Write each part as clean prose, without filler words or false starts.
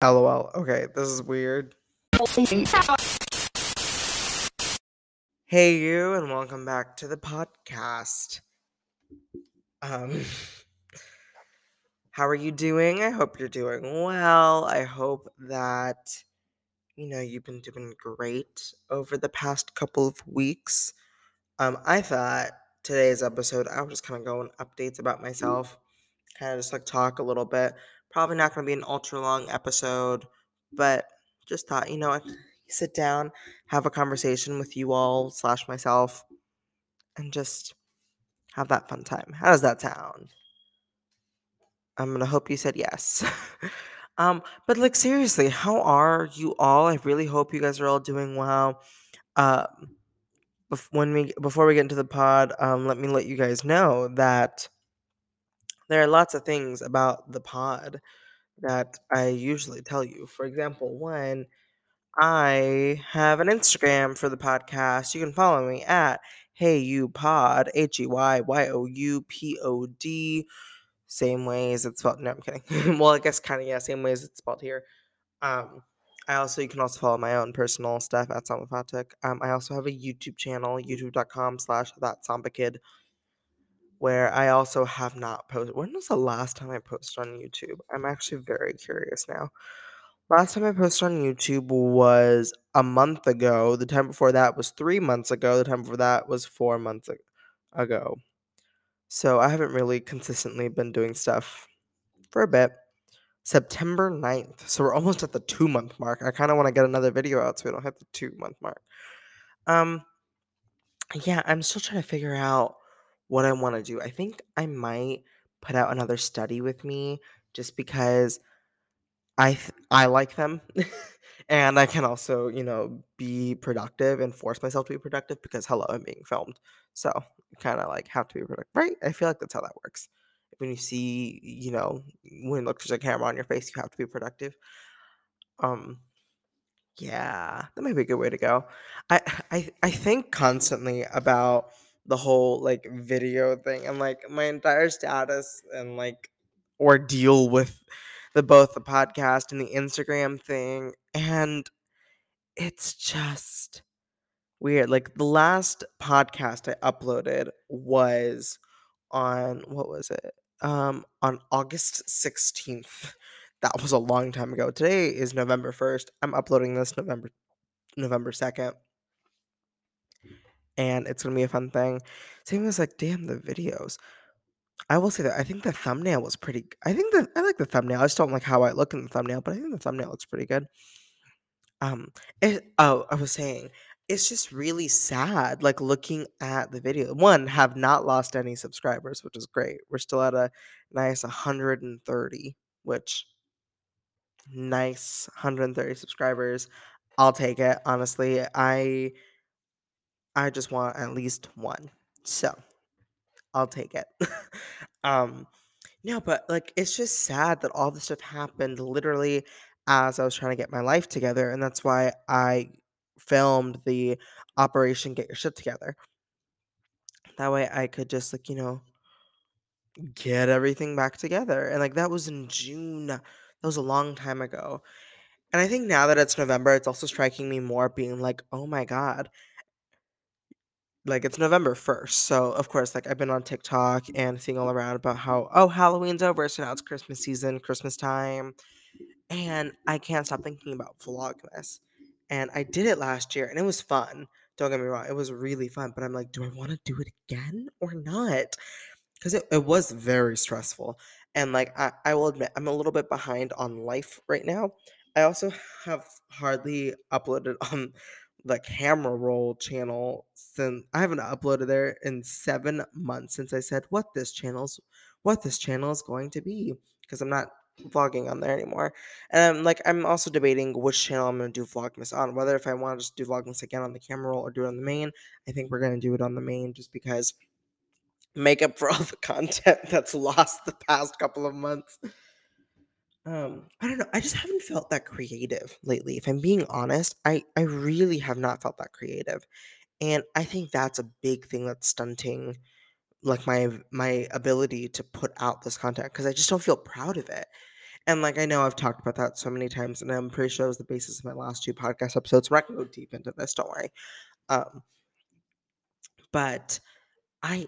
LOL. Okay, this is weird. Hey, you, and welcome back to the podcast. Um, how are you doing? I hope you're doing well. I hope that, you've been doing great over the past couple of weeks. I thought today's episode, I was just kind of going updates about myself, kind of just like talk a little bit. Probably not going to be an ultra long episode, but just thought, sit down, have a conversation with you all / myself, and just have that fun time. How does that sound? I'm gonna hope you said yes. But like seriously, how are you all? I really hope you guys are all doing well. Um, before we get into the pod, let me let you guys know that there are lots of things about the pod that I usually tell you. For example, one, I have an Instagram for the podcast. You can follow me at HeyYouPod, HeyYoupod. Same way as it's spelled. No, I'm kidding. Well, I guess kind of, yeah, same way as it's spelled here. Um, you can also follow my own personal stuff at Sambafatic. I also have a YouTube channel, youtube.com/thatsambakid, where I also have not posted. When was the last time I posted on YouTube? I'm actually very curious now. Last time I posted on YouTube was a month ago. The time before that was 3 months ago. The time before that was 4 months ago. So I haven't really consistently been doing stuff for a bit. September 9th. So we're almost at the 2 month mark. I kind of want to get another video out so we don't hit the 2 month mark. Um, yeah, I'm still trying to figure out what I want to do. I think I might put out another study with me just because I like them. And I can also, be productive and force myself to be productive because hello, I'm being filmed. So kind of like have to be productive, right? I feel like that's how that works. When you see, when look there's a camera on your face, you have to be productive. Um, yeah, that might be a good way to go. I I think constantly about the whole like video thing and like my entire status and like ordeal with both the podcast and the Instagram thing, and it's just weird. Like the last podcast I uploaded was on what was it? On August 16th. That was a long time ago. Today is November 1st. I'm uploading this November 2nd, and it's gonna be a fun thing. Same as like, damn, the videos. I will say that I think the thumbnail was pretty. I think that I like the thumbnail. I just don't like how I look in the thumbnail, but I think the thumbnail looks pretty good. Um, I was saying, it's just really sad, like, looking at the video. One, have not lost any subscribers, which is great. We're still at a nice 130, which nice 130 subscribers. I'll take it, honestly. I just want at least one. So, I'll take it. Um, no, but, like, it's just sad that all this stuff happened literally as I was trying to get my life together, and that's why I filmed the Operation Get Your Shit Together. That way I could just, like, get everything back together, and, like, that was in June. That was a long time ago, and I think now that it's November, it's also striking me more being like, "Oh my god." Like, it's November 1st, so, of course, like, I've been on TikTok and seeing all around about how, "Oh, Halloween's over, so now it's Christmas season, Christmas time." And I can't stop thinking about Vlogmas. And I did it last year and it was fun. Don't get me wrong, it was really fun. But I'm like, do I want to do it again or not? Because it was very stressful. And like, I will admit, I'm a little bit behind on life right now. I also have hardly uploaded on the camera roll channel since I haven't uploaded there in 7 months since I said what this channel is going to be, because I'm not vlogging on there anymore. And I'm also debating which channel I'm gonna do Vlogmas on, whether if I want to just do Vlogmas again on the camera roll or do it on the main. I think we're gonna do it on the main just because make up for all the content that's lost the past couple of months. I don't know. I just haven't felt that creative lately. If I'm being honest, I really have not felt that creative. And I think that's a big thing that's stunting like my ability to put out this content because I just don't feel proud of it. And, like, I know I've talked about that so many times, and I'm pretty sure it was the basis of my last 2 podcast episodes. We're not gonna go deep into this, don't worry. Um, but I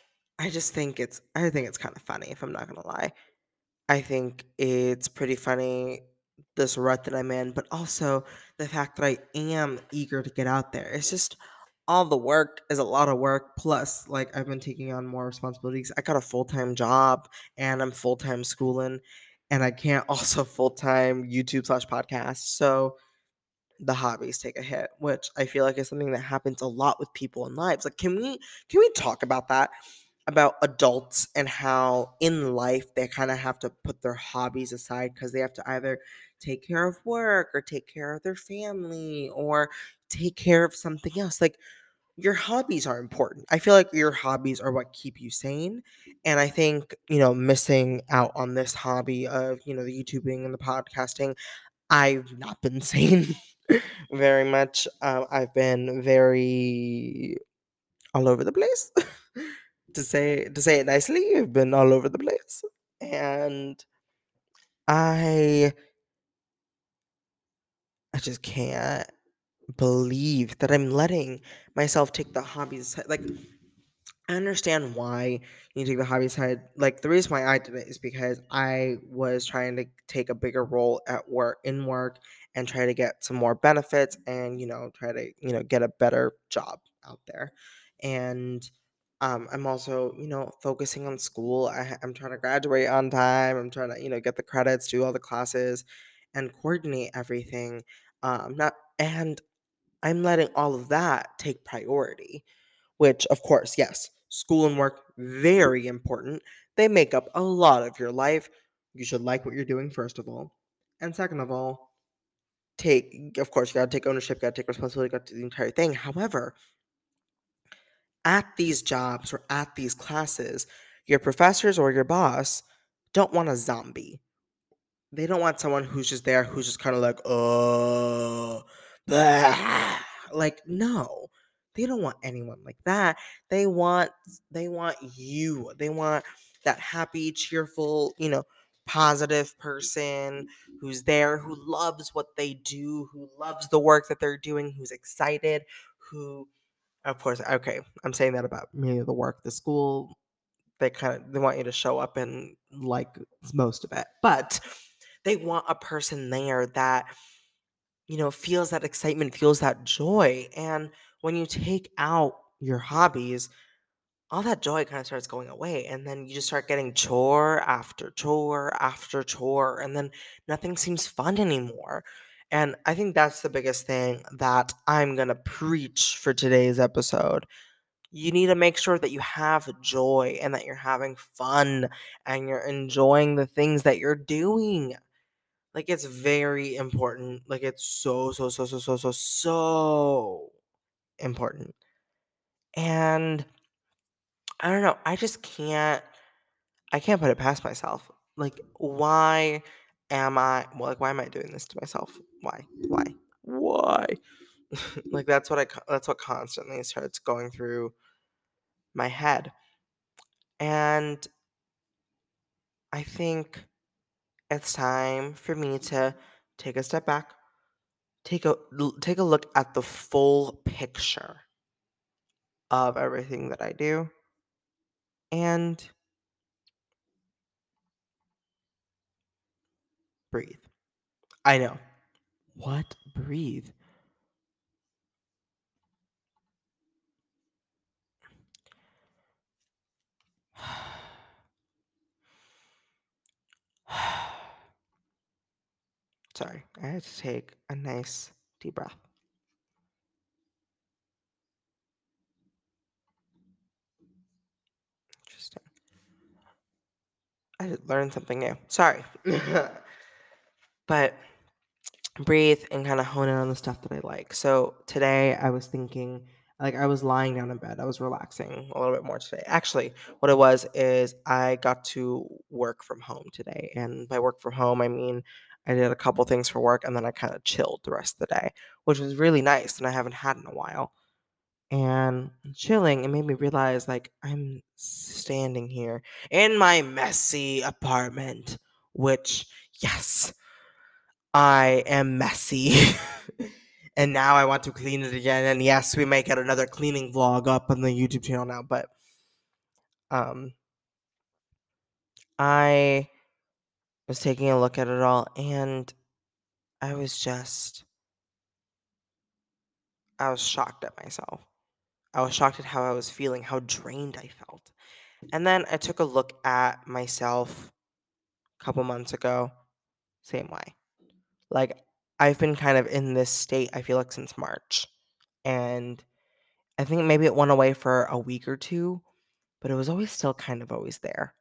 I think it's kinda funny, if I'm not gonna lie. I think it's pretty funny, this rut that I'm in, but also the fact that I am eager to get out there. It's just all the work is a lot of work. Plus, like, I've been taking on more responsibilities. I got a full time job and I'm full time schooling, and I can't also full time YouTube slash podcast. So the hobbies take a hit, which I feel like is something that happens a lot with people in lives. Like, can we talk about that? About adults and how in life they kind of have to put their hobbies aside because they have to either take care of work or take care of their family or take care of something else. Like, your hobbies are important. I feel like your hobbies are what keep you sane. And I think, missing out on this hobby of, the YouTubing and the podcasting, I've not been sane very much. I've been very all over the place. To say it nicely, I've been all over the place. And I I just can't believe that I'm letting myself take the hobbies aside. Like, I understand why you take the hobby side. Like, the reason why I did it is because I was trying to take a bigger role at work and try to get some more benefits and, try to, get a better job out there. And I'm also, focusing on school. I'm trying to graduate on time. I'm trying to, get the credits, do all the classes, and coordinate everything. Not and I'm letting all of that take priority, which, of course, yes, school and work, very important. They make up a lot of your life. You should like what you're doing, first of all. And second of all, of course, you gotta take ownership, you gotta take responsibility, you gotta do the entire thing. However, at these jobs or at these classes, your professors or your boss don't want a zombie. They don't want someone who's just there, who's just kind of like, blah. Like, no, they don't want anyone like that. They want, they want you. They want that happy, cheerful, positive person who's there, who loves what they do, who loves the work that they're doing, who's excited, who, of course, okay, I'm saying that about me, the work, the school. They want you to show up and like most of it, but they want a person there that, feels that excitement, feels that joy. And when you take out your hobbies, all that joy kind of starts going away. And then you just start getting chore after chore after chore. And then nothing seems fun anymore. And I think that's the biggest thing that I'm going to preach for today's episode. You need to make sure that you have joy and that you're having fun and you're enjoying the things that you're doing. Like, it's very important. Like, it's so, so, so, so, so, so, so important. And I don't know. I can't put it past myself. Like, why am I doing this to myself? Why? Like, that's what constantly starts going through my head. And I think it's time for me to take a step back, take a look at the full picture of everything that I do, and breathe. I know. What? Breathe. Sorry, I had to take a nice deep breath. Interesting. I learned something new. Sorry. But breathe and kind of hone in on the stuff that I like. So today I was thinking, like, I was lying down in bed. I was relaxing a little bit more today. Actually, what it was is I got to work from home today. And by work from home, I mean I did a couple things for work and then I kind of chilled the rest of the day, which was really nice and I haven't had in a while. And chilling, it made me realize, like, I'm standing here in my messy apartment, which, Yes, I am messy. And now I want to clean it again. And yes, we may get another cleaning vlog up on the YouTube channel now, but um I was taking a look at it all and I was just I was shocked at myself. I was shocked at how I was feeling, how drained I felt. And then I took a look at myself a couple months ago, same way. Like I've been kind of in this state, I feel like since March. And I think maybe it went away for a week or two, but it was always still kind of always there.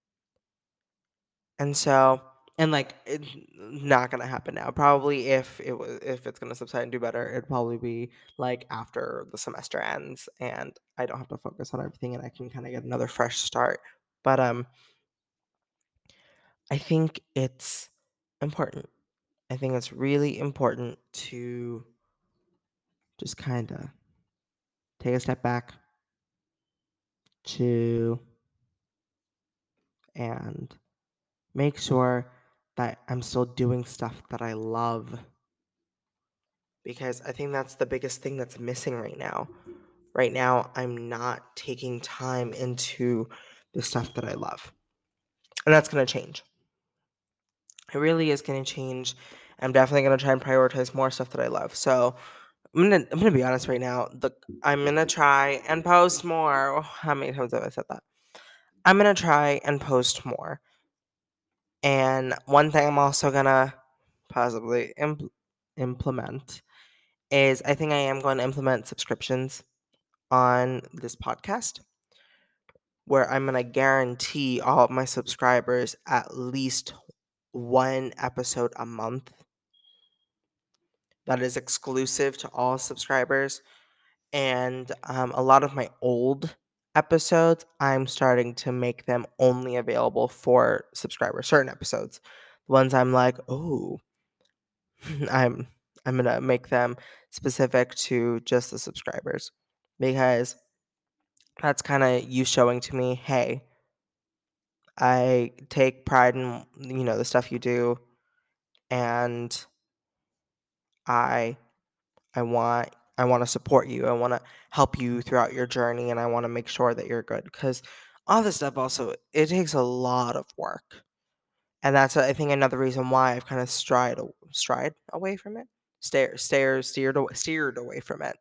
And so and like it's not gonna happen now. Probably if it's gonna subside and do better, it'd probably be like after the semester ends and I don't have to focus on everything and I can kind of get another fresh start. But I think it's important. I think it's really important to just kind of take a step back to and make sure that I'm still doing stuff that I love because I think that's the biggest thing that's missing right now. Right now, I'm not taking time into the stuff that I love. And that's going to change. It really is going to change. I'm definitely going to try and prioritize more stuff that I love. So, I'm gonna be honest right now. I'm gonna try and post more. Oh, how many times have I said that? I'm gonna try and post more. And one thing I'm also gonna possibly implement is I think I am going to implement subscriptions on this podcast where I'm going to guarantee all of my subscribers at least one episode a month that is exclusive to all subscribers. And a lot of my old episodes, I'm starting to make them only available for subscribers, certain episodes. The ones I'm like, oh, I'm I'm gonna make them specific to just the subscribers because that's kind of you showing to me, hey, I take pride in the stuff you do, and I I want to support you. I want to help you throughout your journey, and I want to make sure that you're good because all this stuff also it takes a lot of work, and that's I think another reason why I've kind of stride away from it, steered away from it.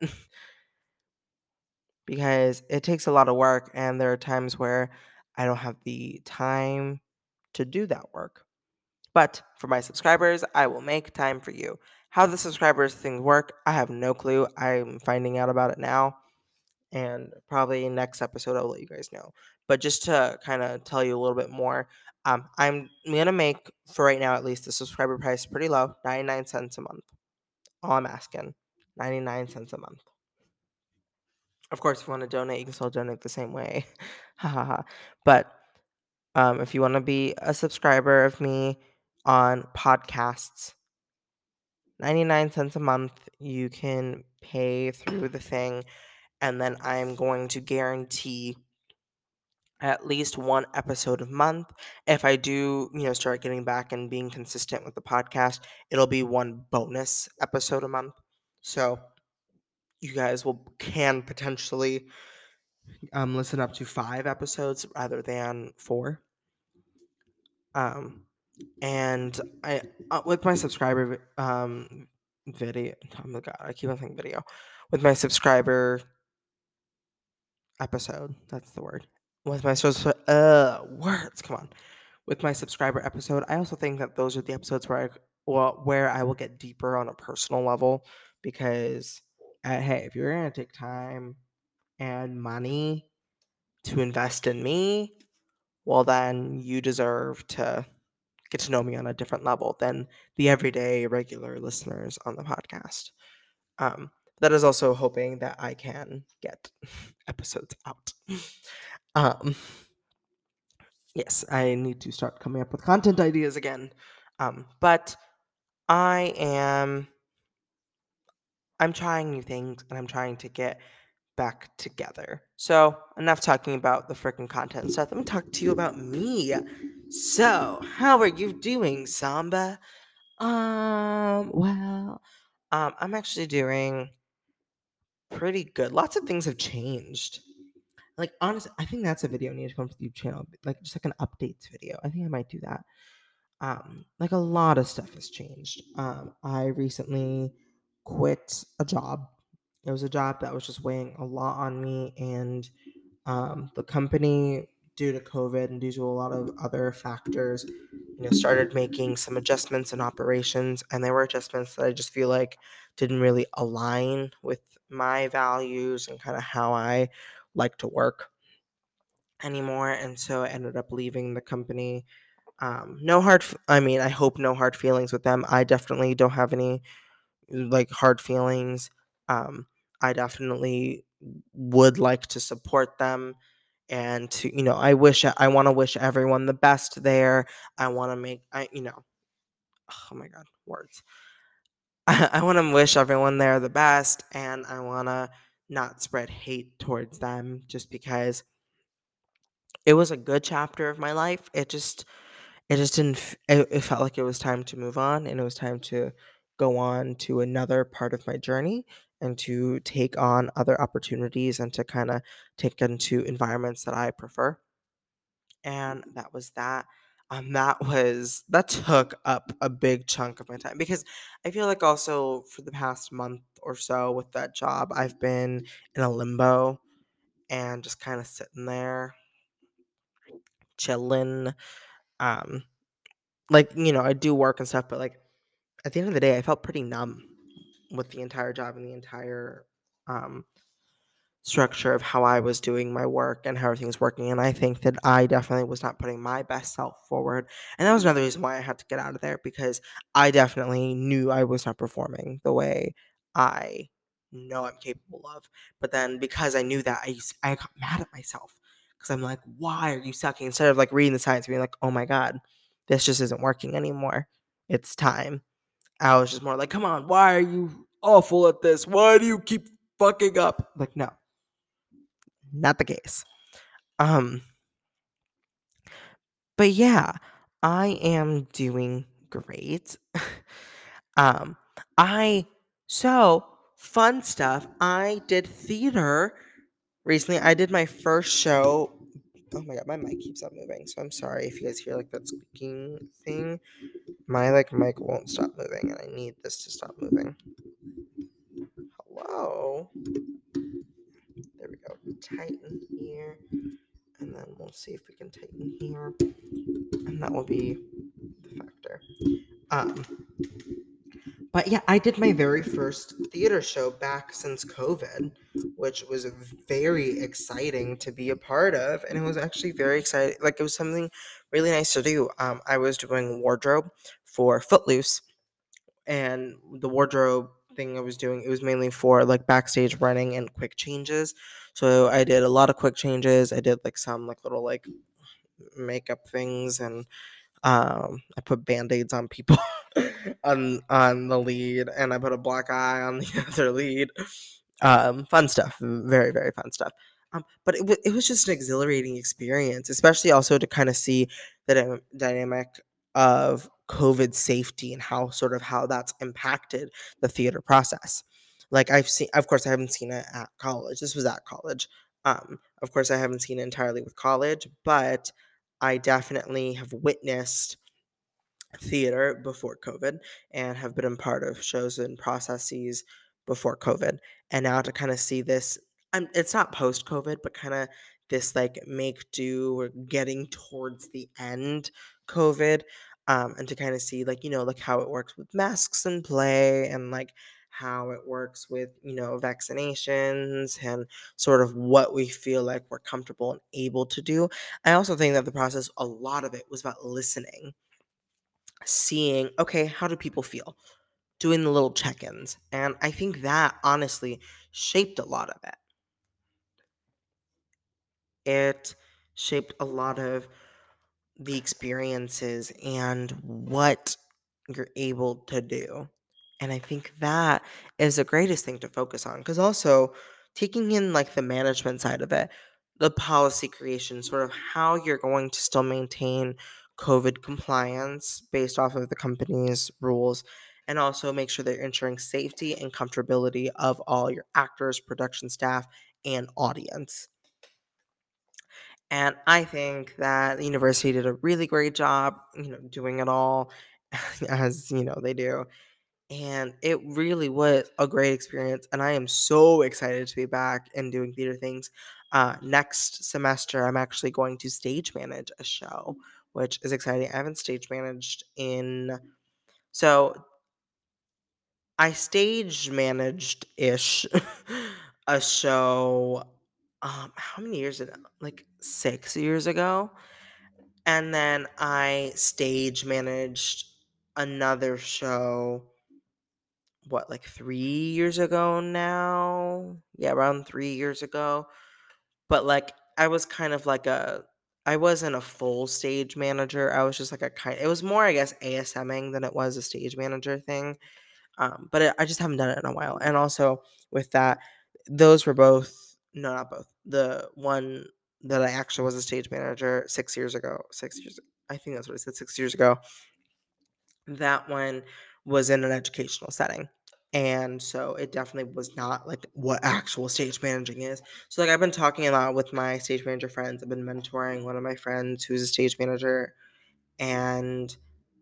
Because it takes a lot of work and there are times where I don't have the time to do that work. But for my subscribers, I will make time for you. How the subscribers thing work, I have no clue. I'm finding out about it now. And probably next episode I'll let you guys know. But just to kind of tell you a little bit more, I'm gonna make for right now at least the subscriber price pretty low, 99 cents a month. All I'm asking, 99 cents a month. Of course, if you want to donate, you can still donate the same way. Ha ha ha. But if you want to be a subscriber of me on podcasts, 99 cents a month, you can pay through the thing. And then I'm going to guarantee at least one episode a month. If I do, start getting back and being consistent with the podcast, it'll be one bonus episode a month. So you guys can potentially listen up to 5 episodes rather than 4. Um, and I with my subscriber video. Oh my god, I keep on saying video. With my subscriber episode, that's the word. With my words, come on. With my subscriber episode, I also think that those are the episodes where I will get deeper on a personal level because hey, if you're gonna take time and money to invest in me, well, then you deserve to get to know me on a different level than the everyday regular listeners on the podcast. Um, that is also hoping that I can get episodes out. Um, yes, I need to start coming up with content ideas again. But I am I'm trying new things and I'm trying to get back together. So enough talking about the freaking content stuff. Let me talk to you about me. So, how are you doing, Samba? Well, I'm actually doing pretty good. Lots of things have changed. Like, honestly, I think that's a video I need to come to the YouTube channel. Like, just like an updates video. I think I might do that. Like a lot of stuff has changed. I recently quit a job. It was a job that was just weighing a lot on me, and the company, due to COVID and due to a lot of other factors, started making some adjustments in operations, and they were adjustments that I just feel like didn't really align with my values and kind of how I like to work anymore. And so I ended up leaving the company. No hard, I mean, I hope no hard feelings with them. I definitely don't have any like hard feelings. Um, I definitely would like to support them and to, I want to wish everyone the best there. I want to make, oh my God, words. I want to wish everyone there the best, and I want to not spread hate towards them just because it was a good chapter of my life. It just didn't it felt like it was time to move on, and it was time to go on to another part of my journey and to take on other opportunities and to kind of take into environments that I prefer. And that was that. That took up a big chunk of my time because I feel like also for the past month or so with that job, I've been in a limbo and just kind of sitting there chilling. Um, like, I do work and stuff, but like at the end of the day, I felt pretty numb with the entire job and the entire um, structure of how I was doing my work and how everything was working. And I think that I definitely was not putting my best self forward. And that was another reason why I had to get out of there because I definitely knew I was not performing the way I know I'm capable of. But then because I knew that, I got mad at myself because I'm like, why are you sucking? Instead of like reading the science, being like, oh my God, this just isn't working anymore. It's time. I was just more like, come on, why are you awful at this? Why do you keep fucking up? Like, no, not the case. Um, but yeah, I am doing great. um, I so fun stuff. I did theater recently. I did my first show. Oh my God, my mic keeps on moving, so I'm sorry if you guys hear like that squeaking thing. My like mic won't stop moving, and I need this to stop moving. Hello. There we go. Tighten here. And then we'll see if we can tighten here. And that will be the factor. Um, but yeah, I did my very first theater show back since COVID, which was very exciting to be a part of. And it was actually very exciting. Like, it was something really nice to do. I was doing wardrobe for Footloose, and the wardrobe thing I was doing, it was mainly for like backstage running and quick changes. So I did a lot of quick changes. I did like some like little like makeup things, and I put band-aids on people on the lead, and I put a black eye on the other lead. Fun stuff, very very fun stuff. But it was just an exhilarating experience, especially also to kind of see the dynamic of COVID safety and how that's impacted the theater process. Like, I've seen, of course, I haven't seen it at college. This was at college. Of course, I haven't seen it entirely with college, but I definitely have witnessed theater before COVID and have been a part of shows and processes before COVID. And now to kind of see this, it's not post COVID, but kind of this like make do or getting towards the end COVID. And to kind of see like, like how it works with masks and play and like how it works with, vaccinations and sort of what we feel like we're comfortable and able to do. I also think that the process, a lot of it was about listening, seeing, okay, how do people feel? Doing the little check ins. And I think that honestly shaped a lot of it. It shaped a lot of the experiences and what you're able to do. And I think that is the greatest thing to focus on, because also taking in like the management side of it, the policy creation, sort of how you're going to still maintain COVID compliance based off of the company's rules, and also make sure they're ensuring safety and comfortability of all your actors, production staff, and audience. And I think that the university did a really great job, doing it all as they do. And it really was a great experience. And I am so excited to be back and doing theater things. Next semester, I'm actually going to stage manage a show, which is exciting. I haven't stage managed so I stage managed ish a show. How many years ago? Like 6 years ago. And then I stage managed another show, what, like 3 years ago now? Yeah, around 3 years ago. But like I was kind of like I wasn't a full stage manager. I was just like it was more, I guess, ASMing than it was a stage manager thing. But I just haven't done it in a while. And also with that, those were both, no, not both. The one that I actually was a stage manager 6 years ago, 6 years, I think that's what I said, 6 years ago. That one was in an educational setting. And so it definitely was not like what actual stage managing is. So like I've been talking a lot with my stage manager friends. I've been mentoring one of my friends who's a stage manager, and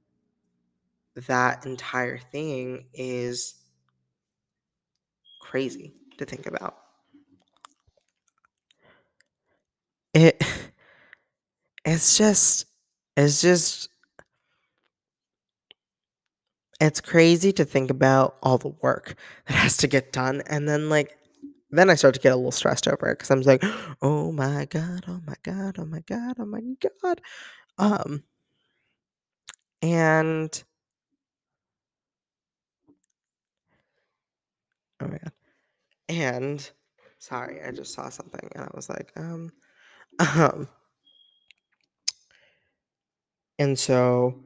that entire thing is crazy to think about. It it's just it's just it's crazy to think about all the work that has to get done, and then I start to get a little stressed over it because I'm just like, "Oh my god, oh my god, oh my god, oh my god." Um, and oh my god. And sorry, I just saw something and I was like, um, and so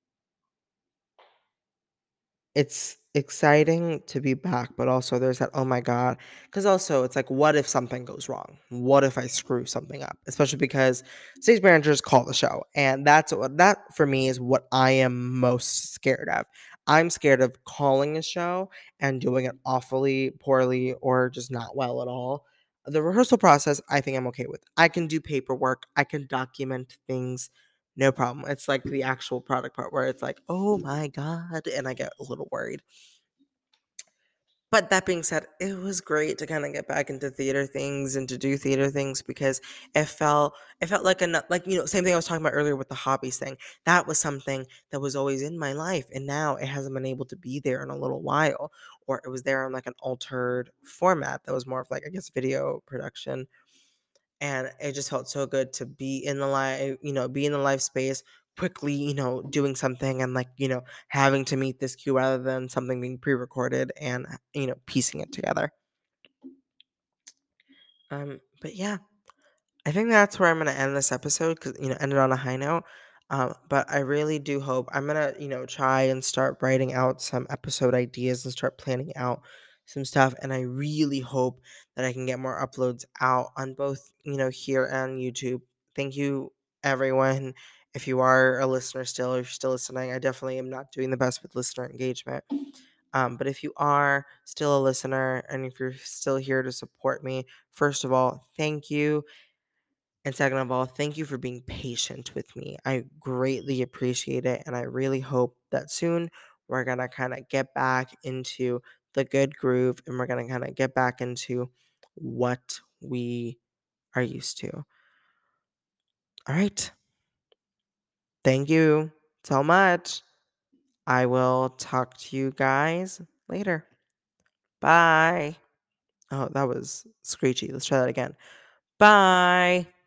it's exciting to be back, but also there's that, "Oh my god," because also it's like, what if something goes wrong? What if I screw something up? Especially because stage managers call the show, and that for me is what I am most scared of. I'm scared of calling a show and doing it awfully poorly or just not well at all. The rehearsal process, I think I'm okay with. I can do paperwork, I can document things, no problem. It's like the actual product part where it's like, "Oh my god," and I get a little worried. But that being said, it was great to kinda get back into theater things and to do theater things because it felt like same thing I was talking about earlier with the hobbies thing. That was something that was always in my life, and now it hasn't been able to be there in a little while, or it was there in, like, an altered format that was more of, like, I guess, video production. And it just felt so good to be in the be in the live space quickly, doing something and having to meet this cue rather than something being pre-recorded and piecing it together. But yeah, I think that's where I'm gonna end this episode because end it on a high note. But I really do hope I'm gonna try and start writing out some episode ideas and start planning out some stuff. And I really hope that I can get more uploads out on both here and YouTube. Thank you, everyone. If you are a listener still, or if you're still listening, I definitely am not doing the best with listener engagement. But if you are still a listener and if you're still here to support me, first of all, thank you. And second of all, thank you for being patient with me. I greatly appreciate it. And I really hope that soon we're going to kind of get back into the good groove and we're going to kind of get back into what we are used to. All right. Thank you so much. I will talk to you guys later. Bye. Oh, that was screechy. Let's try that again. Bye.